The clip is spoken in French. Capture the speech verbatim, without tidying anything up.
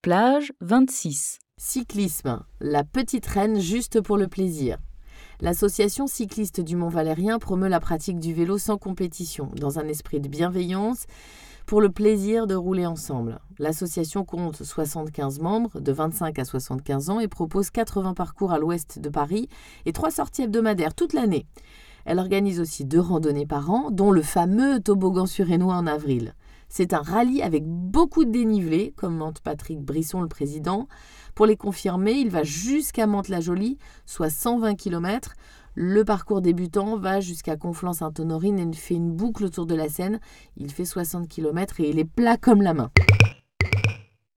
Plage vingt-six. Cyclisme, la petite reine juste pour le plaisir. L'association cycliste du Mont-Valérien promeut la pratique du vélo sans compétition, dans un esprit de bienveillance, pour le plaisir de rouler ensemble. L'association compte soixante-quinze membres, de vingt-cinq à soixante-quinze ans, et propose quatre-vingts parcours à l'ouest de Paris et trois sorties hebdomadaires toute l'année. Elle organise aussi deux randonnées par an, dont le fameux toboggan surénois en avril. C'est un rallye avec beaucoup de dénivelé, commente Patrick Brisson, le président. Pour les confirmer, il va jusqu'à Mantes-la-Jolie, soit cent vingt kilomètres. Le parcours débutant va jusqu'à Conflans-Sainte-Honorine et fait une boucle autour de la Seine. Il fait soixante kilomètres et il est plat comme la main.